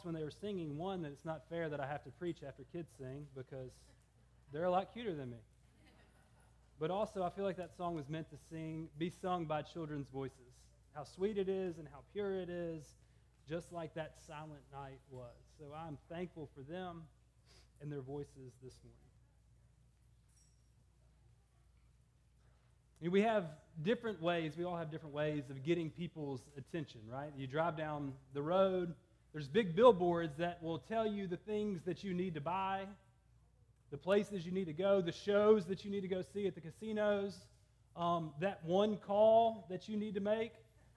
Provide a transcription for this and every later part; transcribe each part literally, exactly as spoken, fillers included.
when they were singing, one, that it's not fair that I have to preach after kids sing because they're a lot cuter than me. But also, I feel like that song was meant to sing, be sung by children's voices. How sweet it is and how pure it is, just like that silent night was. So I'm thankful for them and their voices this morning. And we have different ways, we all have different ways of getting people's attention, right? You drive down the road, there's big billboards that will tell you the things that you need to buy, the places you need to go, the shows that you need to go see at the casinos, um, that one call that you need to make.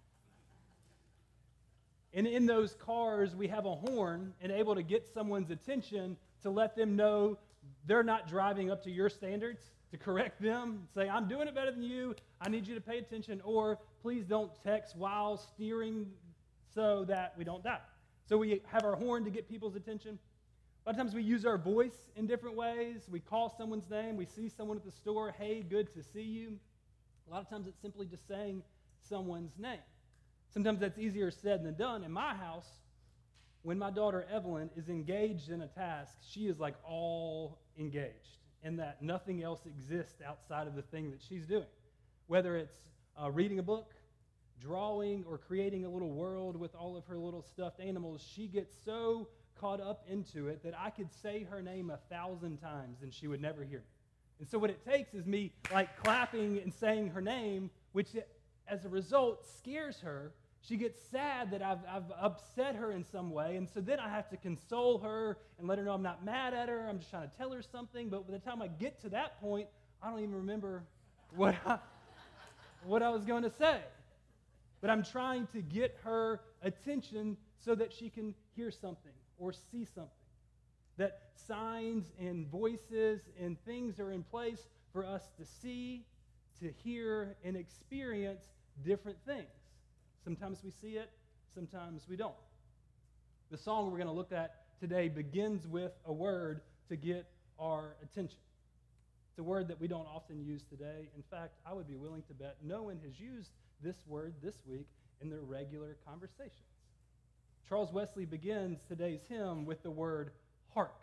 And in those cars, we have a horn and able to get someone's attention to let them know they're not driving up to your standards, to correct them, say, I'm doing it better than you, I need you to pay attention, or please don't text while steering so that we don't die. So we have our horn to get people's attention. A lot of times we use our voice in different ways. We call someone's name. We see someone at the store, hey, good to see you. A lot of times it's simply just saying someone's name. Sometimes that's easier said than done. In my house, when my daughter Evelyn is engaged in a task, she is like all engaged, in that nothing else exists outside of the thing that she's doing. Whether it's uh, reading a book, drawing, or creating a little world with all of her little stuffed animals, she gets so caught up into it that I could say her name a thousand times and she would never hear me. And so what it takes is me like clapping and saying her name, which as a result scares her. She gets sad that I've, I've upset her in some way, and so then I have to console her and let her know I'm not mad at her, I'm just trying to tell her something, but by the time I get to that point, I don't even remember what I, what I was going to say. But I'm trying to get her attention so that she can hear something or see something. That signs and voices and things are in place for us to see, to hear, and experience different things. Sometimes we see it, sometimes we don't. The song we're going to look at today begins with a word to get our attention. It's a word that we don't often use today. In fact, I would be willing to bet no one has used this word this week in their regular conversations. Charles Wesley begins today's hymn with the word hark,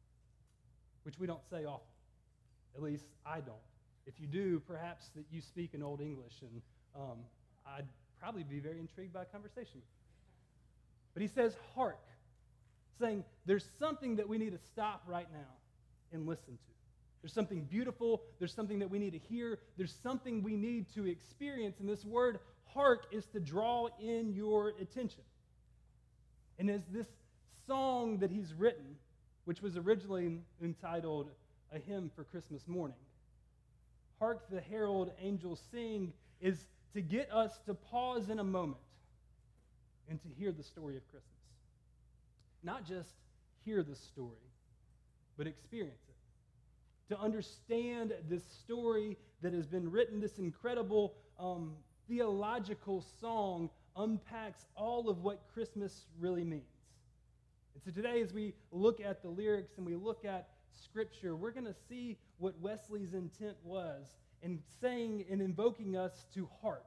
which we don't say often. At least I don't. If you do, perhaps that you speak in Old English, and um, I'd probably be very intrigued by a conversation with you. But he says hark, saying there's something that we need to stop right now and listen to. There's something beautiful. There's something that we need to hear. There's something we need to experience. And this word hark is to draw in your attention. And as this song that he's written, which was originally entitled A Hymn for Christmas Morning, Hark the Herald Angels Sing, is to get us to pause in a moment and to hear the story of Christmas. Not just hear the story, but experience it. To understand this story that has been written, this incredible um, theological song unpacks all of what Christmas really means. And so today, as we look at the lyrics and we look at Scripture, we're going to see what Wesley's intent was in saying and invoking us to hark.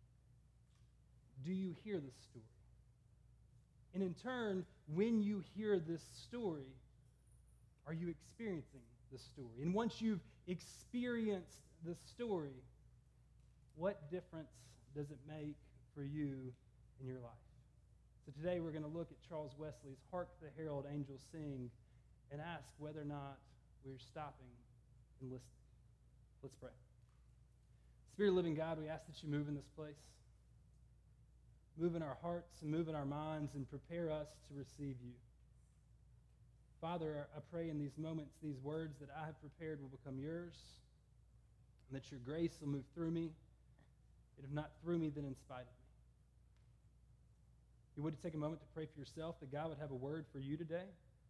Do you hear this story? And in turn, when you hear this story, are you experiencing the story? And once you've experienced the story, what difference does it make for you in your life? So today we're going to look at Charles Wesley's Hark the Herald Angels Sing and ask whether or not we're stopping and listening. Let's pray. Spirit of living God, we ask that you move in this place. Move in our hearts and move in our minds and prepare us to receive you. Father, I pray in these moments, these words that I have prepared will become yours, and that your grace will move through me, and if not through me, then in spite of me. You would take a moment to pray for yourself, that God would have a word for you today.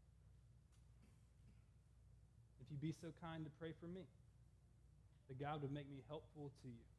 If you'd be so kind to pray for me, that God would make me helpful to you.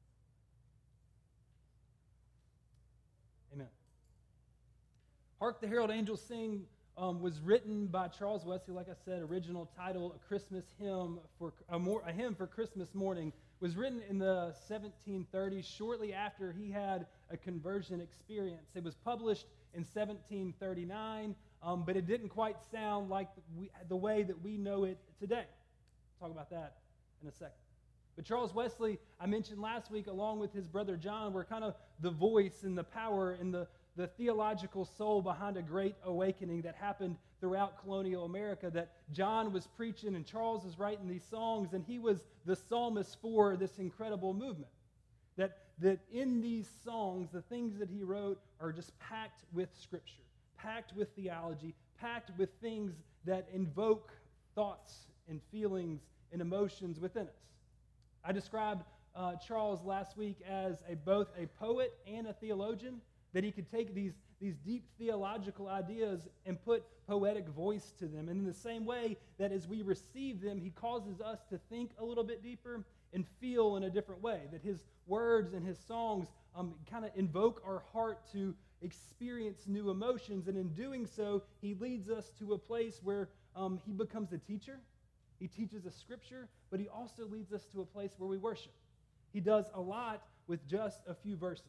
Amen. Hark the Herald Angels Sing um, was written by Charles Wesley, like I said, original title, A Christmas Hymn for a, more, a Hymn for Christmas Morning, was written in the seventeen thirties, shortly after he had a conversion experience. It was published in seventeen thirty-nine, um, but it didn't quite sound like we, the way that we know it today. Talk about that in a second. But Charles Wesley, I mentioned last week, along with his brother John, were kind of the voice and the power and the, the theological soul behind a great awakening that happened throughout colonial America, that John was preaching and Charles was writing these songs, and he was the psalmist for this incredible movement. That, that in these songs, the things that he wrote are just packed with Scripture, packed with theology, packed with things that invoke thoughts and feelings and emotions within us. I described uh, Charles last week as a, both a poet and a theologian, that he could take these, these deep theological ideas and put poetic voice to them. And in the same way that as we receive them, he causes us to think a little bit deeper and feel in a different way, that his words and his songs um, kind of invoke our heart to experience new emotions. And in doing so, he leads us to a place where um, he becomes a teacher. He teaches us Scripture, but he also leads us to a place where we worship. He does a lot with just a few verses.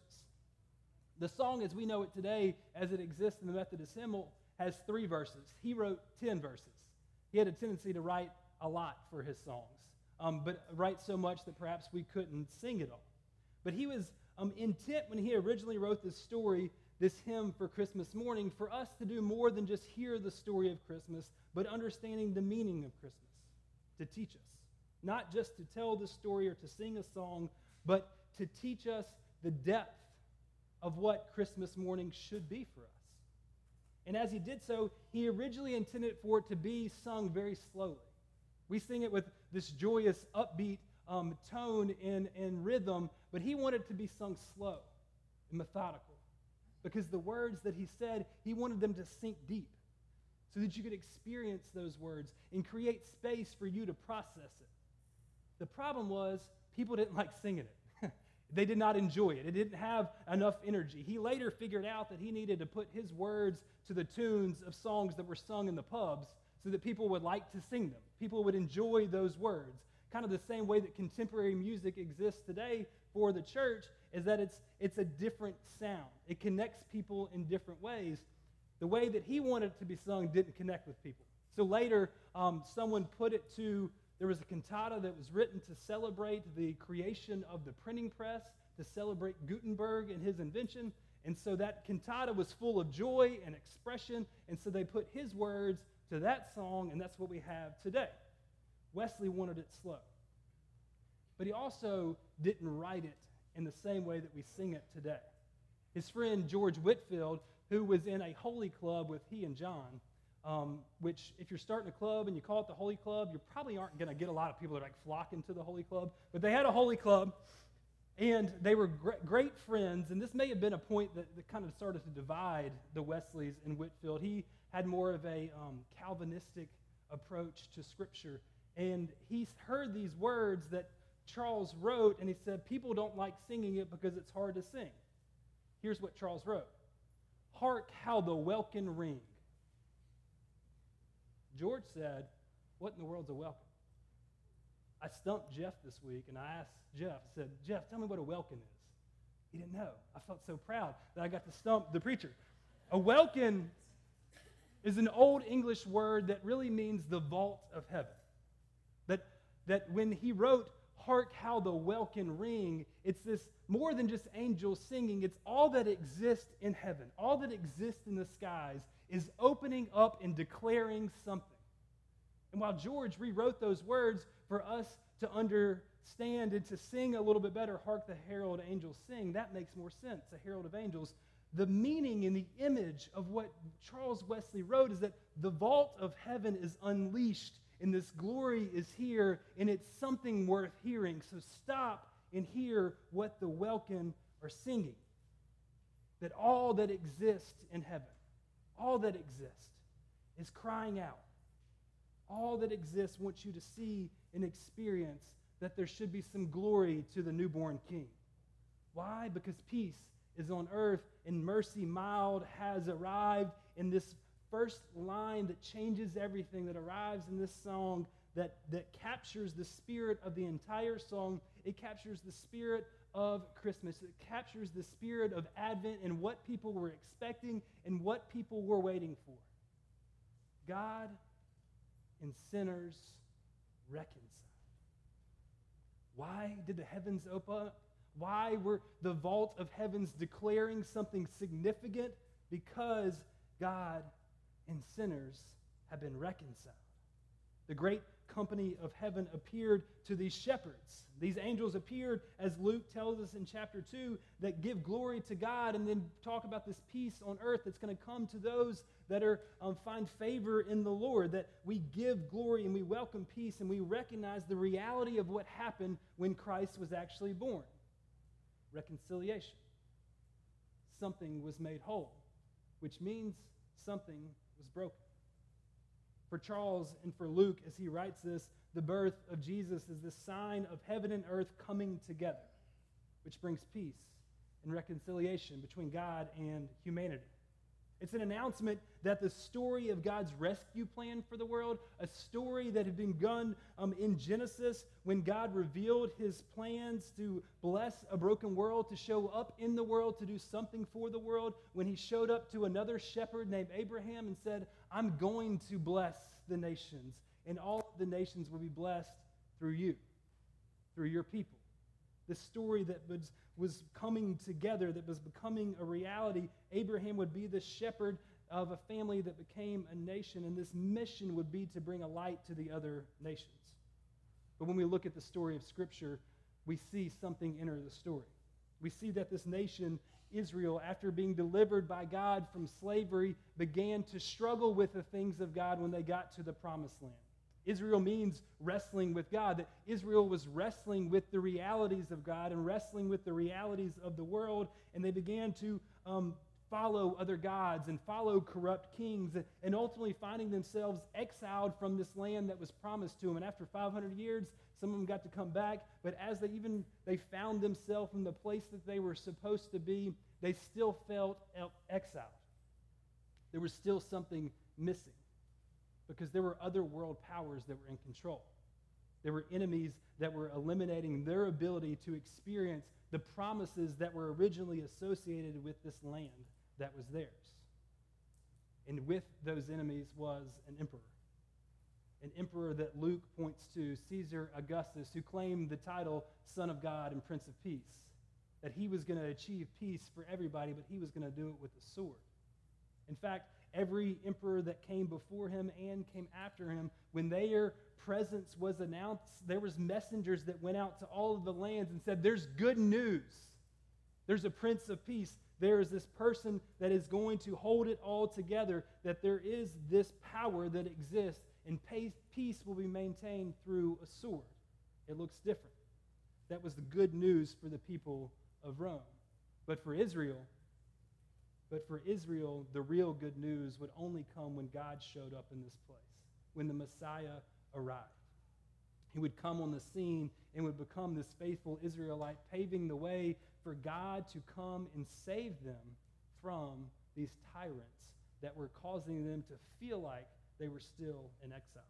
The song as we know it today, as it exists in the Methodist hymnal, has three verses. He wrote ten verses. He had a tendency to write a lot for his songs, um, but write so much that perhaps we couldn't sing it all. But he was um, intent when he originally wrote this story, this hymn for Christmas morning, for us to do more than just hear the story of Christmas, but understanding the meaning of Christmas, to teach us. Not just to tell the story or to sing a song, but to teach us the depth of what Christmas morning should be for us. And as he did so, he originally intended for it to be sung very slowly. We sing it with this joyous, upbeat um, tone and, and rhythm, but he wanted it to be sung slow and methodical, because the words that he said, he wanted them to sink deep so that you could experience those words and create space for you to process it. The problem was people didn't like singing it. They did not enjoy it. It didn't have enough energy. He later figured out that he needed to put his words to the tunes of songs that were sung in the pubs so that people would like to sing them. People would enjoy those words. Kind of the same way that contemporary music exists today for the church, is that it's, it's a different sound. It connects people in different ways. The way that he wanted it to be sung didn't connect with people. So later, um, someone put it to, there was a cantata that was written to celebrate the creation of the printing press, to celebrate Gutenberg and his invention. And so that cantata was full of joy and expression, and so they put his words to that song, and that's what we have today. Wesley wanted it slow. But he also didn't write it in the same way that we sing it today. His friend George Whitefield, who was in a holy club with he and John, um, which if you're starting a club and you call it the Holy Club, you probably aren't going to get a lot of people that are like flocking to the Holy Club. But they had a holy club, and they were gr- great friends, and this may have been a point that, that kind of started to divide the Wesleys and Whitefield. He had more of a um, Calvinistic approach to Scripture, and he heard these words that Charles wrote, and he said, people don't like singing it because it's hard to sing. Here's what Charles wrote. Hark how the welkin ring. George said, what in the world's a welkin? I stumped Jeff this week, and I asked Jeff, I said, Jeff, tell me what a welkin is. He didn't know. I felt so proud that I got to stump the preacher. A welkin is an old English word that really means the vault of heaven. That, that when he wrote, hark how the welkin ring, it's this more than just angels singing. It's all that exists in heaven. All that exists in the skies is opening up and declaring something. And while George rewrote those words for us to understand and to sing a little bit better, hark the herald angels sing, that makes more sense, a herald of angels. The meaning and the image of what Charles Wesley wrote is that the vault of heaven is unleashed, and this glory is here, and it's something worth hearing. So stop and hear what the welkin are singing. That all that exists in heaven, all that exists, is crying out. All that exists wants you to see and experience that there should be some glory to the newborn King. Why? Because peace is on earth and mercy mild has arrived. In this first line that changes everything, that arrives in this song, that, that captures the spirit of the entire song. It captures the spirit of Christmas. It captures the spirit of Advent and what people were expecting and what people were waiting for. God and sinners reconciled. Why did the heavens open up? Why were the vault of heavens declaring something significant? Because God and sinners have been reconciled. The great company of heaven appeared to these shepherds. These angels appeared, as Luke tells us in chapter two, that give glory to God and then talk about this peace on earth that's going to come to those that are um, find favor in the Lord, that we give glory and we welcome peace and we recognize the reality of what happened when Christ was actually born. Reconciliation. Something was made whole, which means something was broken. For Charles and for Luke, as he writes this, the birth of Jesus is the sign of heaven and earth coming together, which brings peace and reconciliation between God and humanity. It's an announcement that the story of God's rescue plan for the world, a story that had begun um, in Genesis when God revealed his plans to bless a broken world, to show up in the world, to do something for the world, when he showed up to another shepherd named Abraham and said, I'm going to bless the nations, and all the nations will be blessed through you, through your people. The story that was, was coming together, that was becoming a reality. Abraham would be the shepherd of a family that became a nation, and this mission would be to bring a light to the other nations. But when we look at the story of Scripture, we see something enter the story. We see that this nation, Israel, after being delivered by God from slavery, began to struggle with the things of God when they got to the promised land. Israel means wrestling with God, that Israel was wrestling with the realities of God and wrestling with the realities of the world, and they began to um, follow other gods and follow corrupt kings, and ultimately finding themselves exiled from this land that was promised to them. And after five hundred years, some of them got to come back, but as they even they found themselves in the place that they were supposed to be, they still felt exiled. There was still something missing, because there were other world powers that were in control. There were enemies that were eliminating their ability to experience the promises that were originally associated with this land that was theirs. And with those enemies was an emperor. An emperor that Luke points to, Caesar Augustus, who claimed the title Son of God and Prince of Peace. That he was going to achieve peace for everybody, but he was going to do it with a sword. In fact, every emperor that came before him and came after him, when their presence was announced, there was messengers that went out to all of the lands and said, there's good news. There's a Prince of Peace. There is this person that is going to hold it all together, that there is this power that exists, and peace will be maintained through a sword. It looks different. That was the good news for the people of Rome. But for Israel, But for Israel, the real good news would only come when God showed up in this place, when the Messiah arrived. He would come on the scene and would become this faithful Israelite, paving the way for God to come and save them from these tyrants that were causing them to feel like they were still in exile.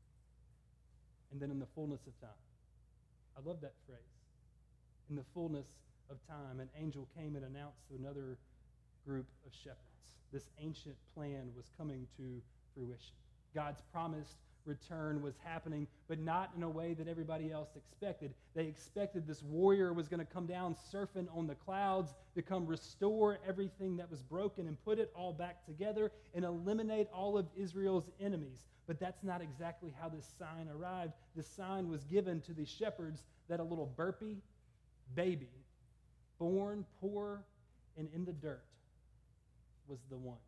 And then in the fullness of time. I love that phrase. In the fullness of time, an angel came and announced to another group of shepherds. This ancient plan was coming to fruition. God's promised return was happening, but not in a way that everybody else expected. They expected this warrior was going to come down surfing on the clouds to come restore everything that was broken and put it all back together and eliminate all of Israel's enemies. But that's not exactly how this sign arrived. The sign was given to these shepherds that a little burpy baby, born poor and in the dirt, was the one.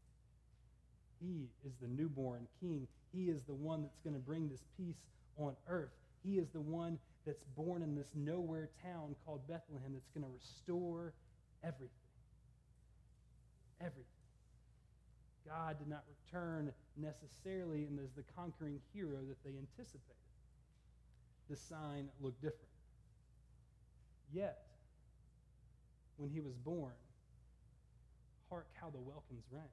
He is the newborn king. He is the one that's going to bring this peace on earth. He is the one that's born in this nowhere town called Bethlehem that's going to restore everything. Everything. God did not return necessarily and as the conquering hero that they anticipated. The sign looked different. Yet, when he was born, hark how the welcomes rang.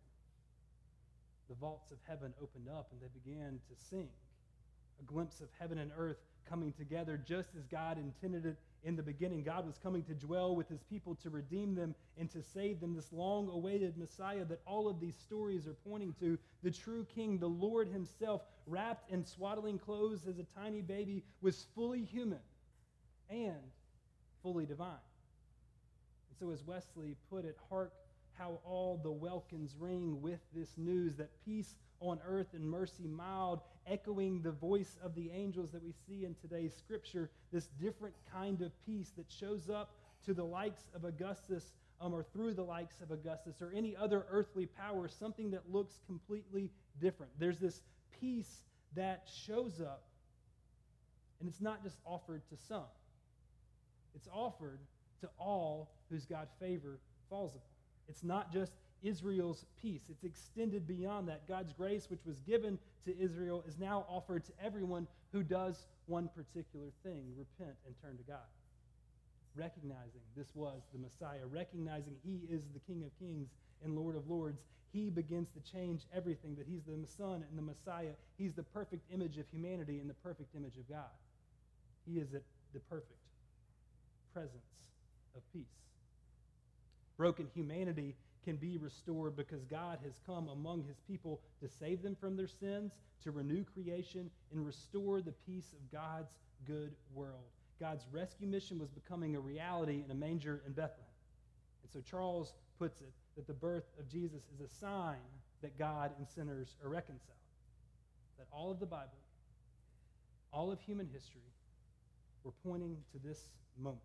The vaults of heaven opened up and they began to sing. A glimpse of heaven and earth coming together just as God intended it in the beginning. God was coming to dwell with his people, to redeem them and to save them, this long-awaited Messiah that all of these stories are pointing to, the true king, the Lord himself, wrapped in swaddling clothes as a tiny baby, was fully human and fully divine. And so as Wesley put it, hark how all the welkins ring with this news, that peace on earth and mercy mild, echoing the voice of the angels that we see in today's scripture, this different kind of peace that shows up to the likes of Augustus um, or through the likes of Augustus or any other earthly power, something that looks completely different. There's this peace that shows up, and it's not just offered to some. It's offered to all whose God's favor falls upon. It's not just Israel's peace. It's extended beyond that. God's grace, which was given to Israel, is now offered to everyone who does one particular thing, repent and turn to God. Recognizing this was the Messiah, recognizing he is the King of Kings and Lord of Lords, he begins to change everything, that he's the Son and the Messiah. He's the perfect image of humanity and the perfect image of God. He is at the perfect presence of peace. Broken humanity can be restored because God has come among his people to save them from their sins, to renew creation, and restore the peace of God's good world. God's rescue mission was becoming a reality in a manger in Bethlehem. And so Charles puts it that the birth of Jesus is a sign that God and sinners are reconciled. That all of the Bible, all of human history, were pointing to this moment.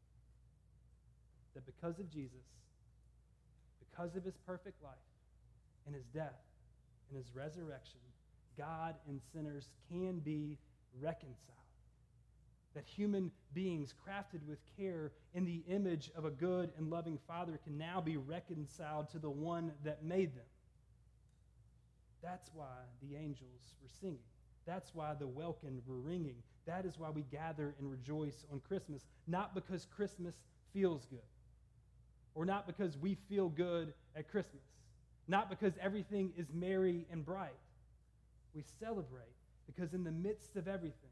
That because of Jesus, because of his perfect life and his death and his resurrection, God and sinners can be reconciled. That human beings crafted with care in the image of a good and loving Father can now be reconciled to the one that made them. That's why the angels were singing. That's why the welkin were ringing. That is why we gather and rejoice on Christmas. Not because Christmas feels good, or not because we feel good at Christmas, not because everything is merry and bright. We celebrate because in the midst of everything,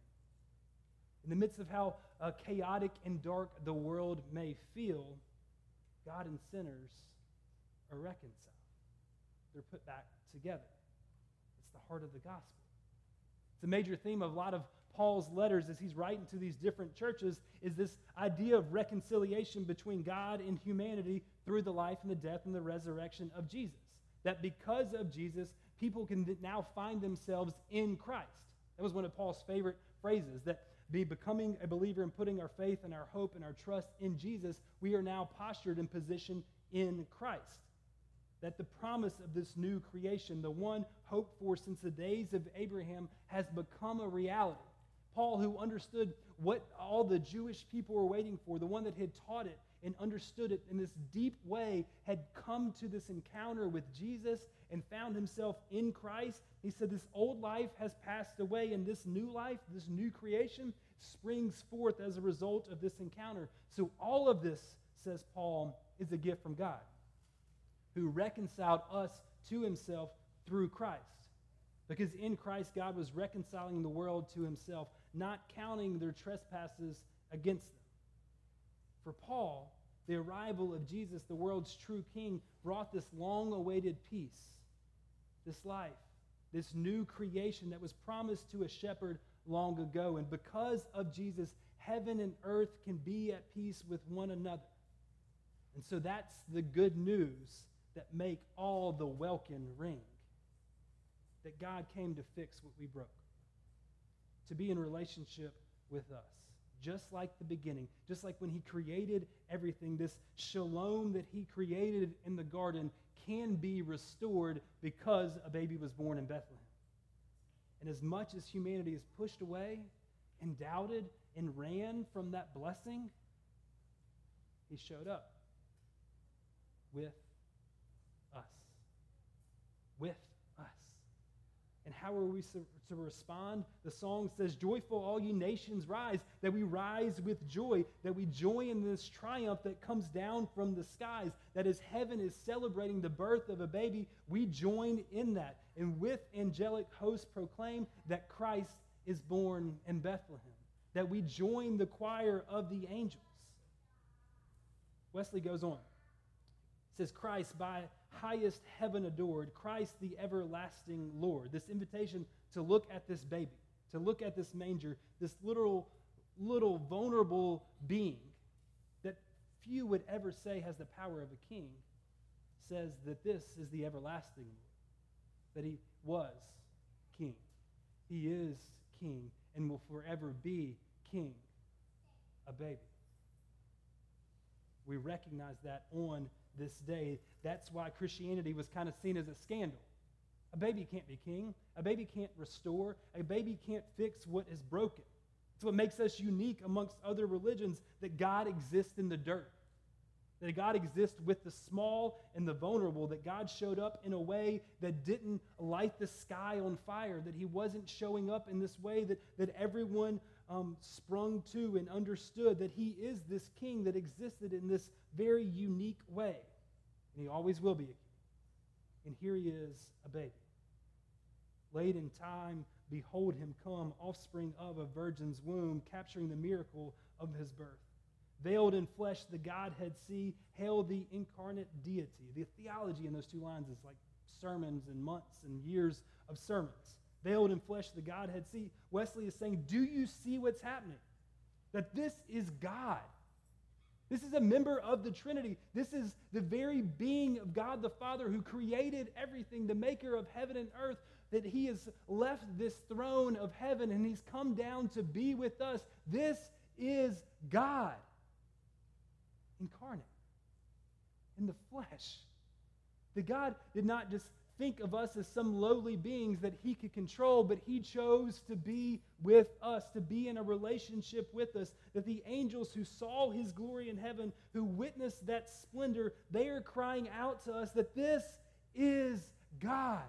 in the midst of how uh, chaotic and dark the world may feel, God and sinners are reconciled. They're put back together. It's the heart of the gospel. It's a major theme of a lot of Paul's letters as he's writing to these different churches, is this idea of reconciliation between God and humanity through the life and the death and the resurrection of Jesus. That because of Jesus, people can now find themselves in Christ. That was one of Paul's favorite phrases, that be becoming a believer and putting our faith and our hope and our trust in Jesus, we are now postured and positioned in Christ. That the promise of this new creation, the one hoped for since the days of Abraham, has become a reality. Paul, who understood what all the Jewish people were waiting for, the one that had taught it and understood it in this deep way, had come to this encounter with Jesus and found himself in Christ. He said, this old life has passed away, and this new life, this new creation, springs forth as a result of this encounter. So all of this, says Paul, is a gift from God, who reconciled us to himself through Christ. Because in Christ, God was reconciling the world to himself, not counting their trespasses against them. For Paul, the arrival of Jesus, the world's true king, brought this long-awaited peace, this life, this new creation that was promised to a shepherd long ago. And because of Jesus, heaven and earth can be at peace with one another. And so that's the good news that make all the welkin ring. That God came to fix what we broke. To be in relationship with us. Just like the beginning. Just like when he created everything. This shalom that he created in the garden can be restored because a baby was born in Bethlehem. And as much as humanity is pushed away and doubted and ran from that blessing, he showed up with us. With us. And how are we to, to respond? The song says, joyful all you nations rise, that we rise with joy, that we joy in this triumph that comes down from the skies, that as heaven is celebrating the birth of a baby, we join in that. And with angelic hosts proclaim that Christ is born in Bethlehem. that we join the choir of the angels. Wesley goes on. It says, Christ by highest heaven adored, Christ the everlasting Lord. This invitation to look at this baby, to look at this manger, this little, little vulnerable being that few would ever say has the power of a king, says that this is the everlasting Lord, that he was king. He is king and will forever be king, a baby. We recognize that on this day. That's why Christianity was kind of seen as a scandal. A baby can't be king. A baby can't restore. A baby can't fix what is broken. It's what makes us unique amongst other religions, that God exists in the dirt, that God exists with the small and the vulnerable, that God showed up in a way that didn't light the sky on fire, that he wasn't showing up in this way that, that everyone um, sprung to and understood, that he is this king that existed in this very unique way. And he always will be a king. And here he is, a baby. Late in time, behold him come, offspring of a virgin's womb, capturing the miracle of his birth. Veiled in flesh, the Godhead see, hail the incarnate deity. The theology in those two lines is like sermons and months and years of sermons. Veiled in flesh, the Godhead see. Wesley is saying, do you see what's happening? That this is God. This is a member of the Trinity. This is the very being of God the Father who created everything, the maker of heaven and earth, that he has left this throne of heaven and he's come down to be with us. This is God incarnate in the flesh. That God did not just think of us as some lowly beings that he could control, but he chose to be with us, to be in a relationship with us, that the angels who saw his glory in heaven, who witnessed that splendor, they are crying out to us that this is God.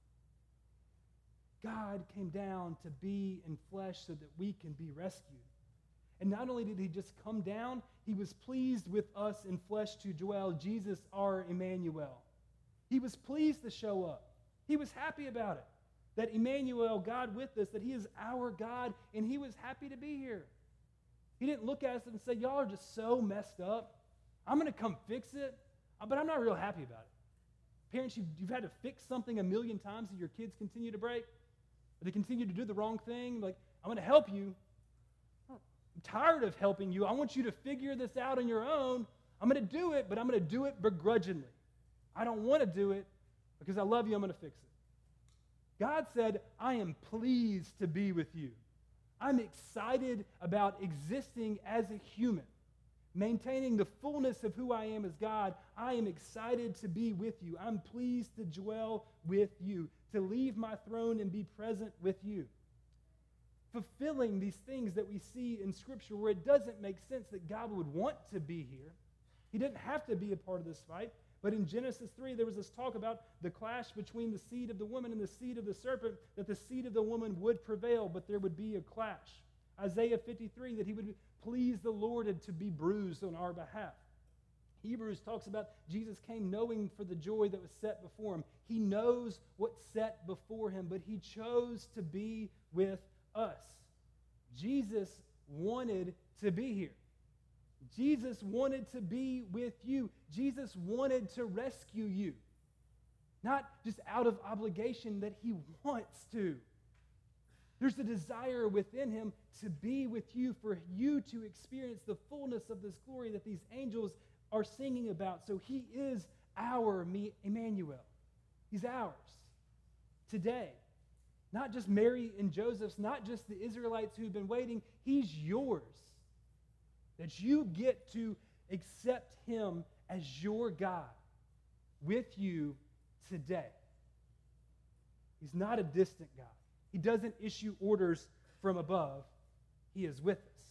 God came down to be in flesh so that we can be rescued. And not only did he just come down, he was pleased with us in flesh to dwell, Jesus our Emmanuel. He was pleased to show up. He was happy about it. That Emmanuel, God with us, that he is our God, and he was happy to be here. He didn't look at us and say, y'all are just so messed up. I'm going to come fix it, but I'm not real happy about it. Parents, you've, you've had to fix something a million times and your kids continue to break, or they continue to do the wrong thing. Like, I'm going to help you. I'm tired of helping you. I want you to figure this out on your own. I'm going to do it, but I'm going to do it begrudgingly. I don't want to do it because I love you. I'm going to fix it. God said, I am pleased to be with you. I'm excited about existing as a human, maintaining the fullness of who I am as God. I am excited to be with you. I'm pleased to dwell with you, to leave my throne and be present with you. Fulfilling these things that we see in Scripture where it doesn't make sense that God would want to be here. He didn't have to be a part of this fight. But in Genesis three, there was this talk about the clash between the seed of the woman and the seed of the serpent, that the seed of the woman would prevail, but there would be a clash. Isaiah fifty-three, that he would please the Lord and to be bruised on our behalf. Hebrews talks about Jesus came knowing for the joy that was set before him. He knows what's set before him, but he chose to be with us. Jesus wanted to be here. Jesus wanted to be with you. Jesus wanted to rescue you. Not just out of obligation, that he wants to. There's a desire within him to be with you, for you to experience the fullness of this glory that these angels are singing about. So he is our Emmanuel. He's ours today. Not just Mary and Joseph's, not just the Israelites who've been waiting. He's yours. That you get to accept him as your God with you today. He's not a distant God. He doesn't issue orders from above. He is with us.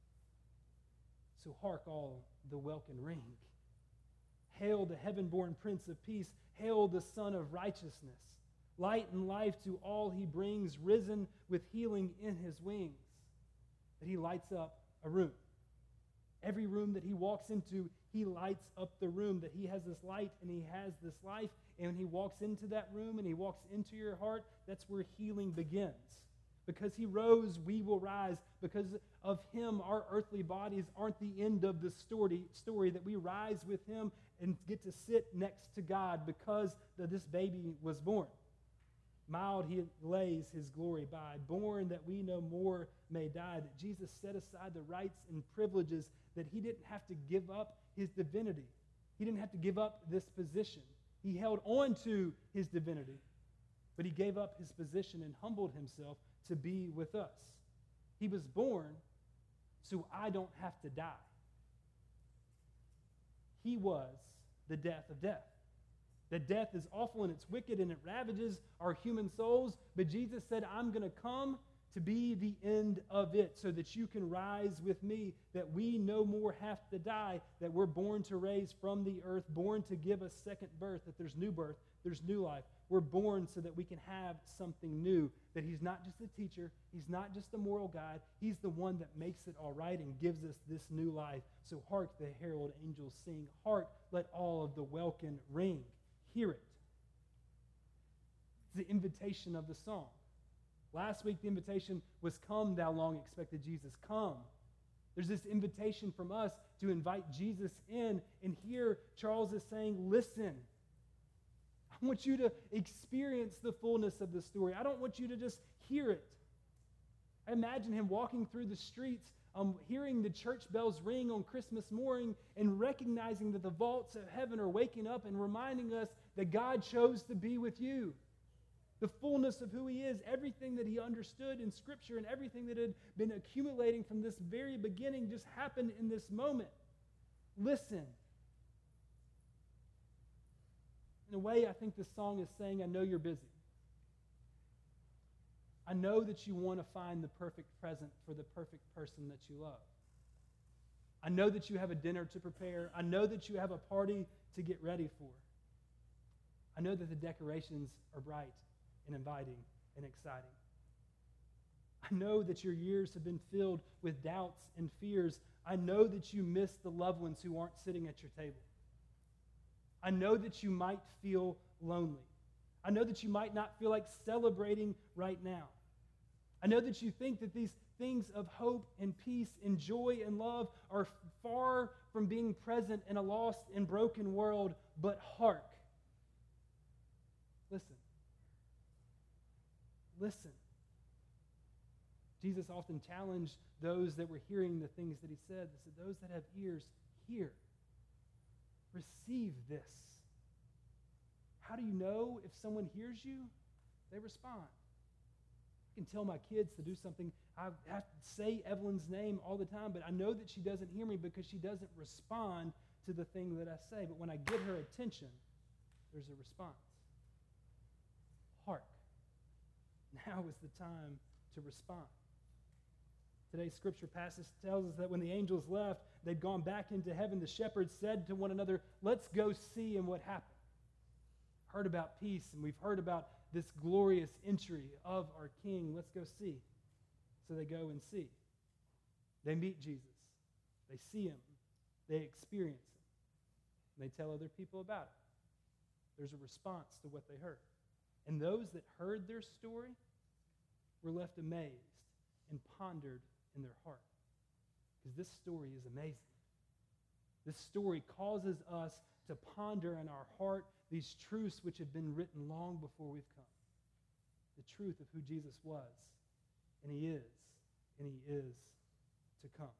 So hark all the welkin ring. Hail the heaven-born Prince of Peace. Hail the Son of Righteousness. Light and life to all he brings, risen with healing in his wings. That he lights up a room. Every room that he walks into, he lights up the room, that he has this light and he has this life. And when he walks into that room and he walks into your heart, that's where healing begins. Because he rose, we will rise. Because of him, our earthly bodies aren't the end of the story, story that we rise with him and get to sit next to God because the, this baby was born. Mild he lays his glory by, born that we no more may die, that Jesus set aside the rights and privileges, that he didn't have to give up his divinity. He didn't have to give up this position. He held on to his divinity, but he gave up his position and humbled himself to be with us. He was born so I don't have to die. He was the death of death. That death is awful and it's wicked and it ravages our human souls, but Jesus said, I'm going to come to be the end of it so that you can rise with me, that we no more have to die, that we're born to raise from the earth, born to give us second birth, that there's new birth, there's new life. We're born so that we can have something new, that he's not just a teacher, he's not just a moral guide, he's the one that makes it all right and gives us this new life. So hark, the herald angels sing. Hark, let all of the welkin ring. Hear it. It's the invitation of the song. Last week, the invitation was, come, thou long expected Jesus, come. There's this invitation from us to invite Jesus in, and here Charles is saying, listen. I want you to experience the fullness of the story. I don't want you to just hear it. I imagine him walking through the streets, um, hearing the church bells ring on Christmas morning and recognizing that the vaults of heaven are waking up and reminding us that God chose to be with you. The fullness of who he is, everything that he understood in Scripture and everything that had been accumulating from this very beginning just happened in this moment. Listen. In a way, I think this song is saying, I know you're busy. I know that you want to find the perfect present for the perfect person that you love. I know that you have a dinner to prepare. I know that you have a party to get ready for. I know that the decorations are bright and inviting and exciting. I know that your years have been filled with doubts and fears. I know that you miss the loved ones who aren't sitting at your table. I know that you might feel lonely. I know that you might not feel like celebrating right now. I know that you think that these things of hope and peace and joy and love are far from being present in a lost and broken world, but hark. Listen. Listen. Jesus often challenged those that were hearing the things that he said. He said, those that have ears, hear. Receive this. How do you know if someone hears you? They respond. I can tell my kids to do something. I have to say Evelyn's name all the time, but I know that she doesn't hear me because she doesn't respond to the thing that I say. But when I get her attention, there's a response. Hark. Now is the time to respond. Today's scripture passage tells us that when the angels left, they'd gone back into heaven. The shepherds said to one another, let's go see and what happened. Heard about peace, and we've heard about this glorious entry of our King. Let's go see. So they go and see. They meet Jesus. They see him. They experience him. And they tell other people about it. There's a response to what they heard. And those that heard their story were left amazed and pondered in their heart. Because this story is amazing. This story causes us to ponder in our heart these truths which have been written long before we've come. The truth of who Jesus was, and he is, and he is to come.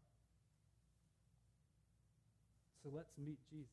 So let's meet Jesus.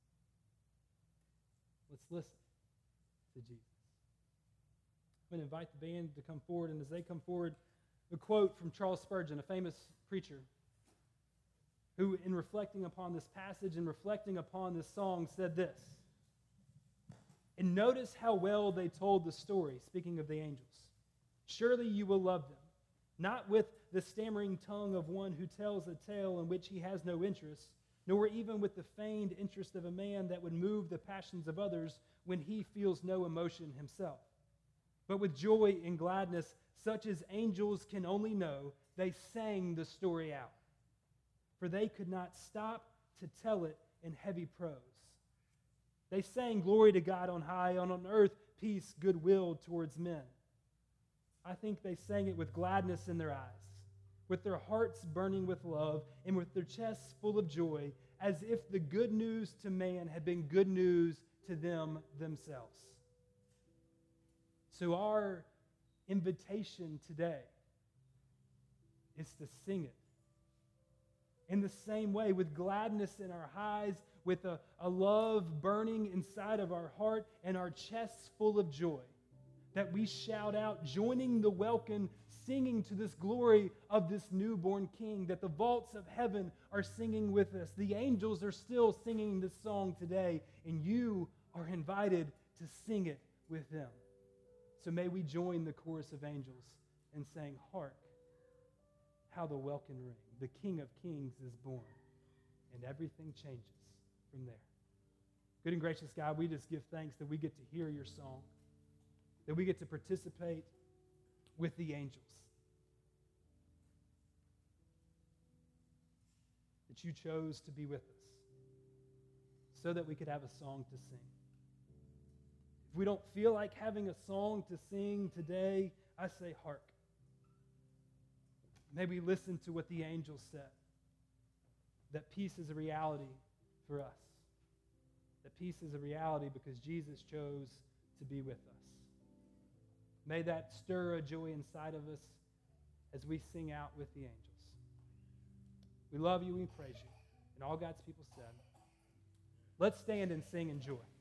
Let's listen to Jesus. I'm going to invite the band to come forward, and as they come forward, a quote from Charles Spurgeon, a famous preacher, who in reflecting upon this passage and reflecting upon this song said this, and notice how well they told the story, speaking of the angels. Surely you will love them, not with the stammering tongue of one who tells a tale in which he has no interest, nor even with the feigned interest of a man that would move the passions of others when he feels no emotion himself. But with joy and gladness, such as angels can only know, they sang the story out. For they could not stop to tell it in heavy prose. They sang glory to God on high, and on earth peace, goodwill towards men. I think they sang it with gladness in their eyes, with their hearts burning with love, and with their chests full of joy, as if the good news to man had been good news to them themselves. So our invitation today is to sing it. In the same way, with gladness in our eyes, with a, a love burning inside of our heart, and our chests full of joy, that we shout out, joining the welkin, singing to this glory of this newborn King, that the vaults of heaven are singing with us. The angels are still singing this song today, and you are invited to sing it with them. So may we join the chorus of angels in saying, hark, how the welkin ring. The King of Kings is born, and everything changes from there. Good and gracious God, we just give thanks that we get to hear your song, that we get to participate with the angels, that you chose to be with us so that we could have a song to sing. If we don't feel like having a song to sing today, I say hark. Maybe listen to what the angels said, that peace is a reality for us, that peace is a reality because Jesus chose to be with us. May that stir a joy inside of us as we sing out with the angels. We love you, we praise you. And all God's people said, let's stand and sing in joy.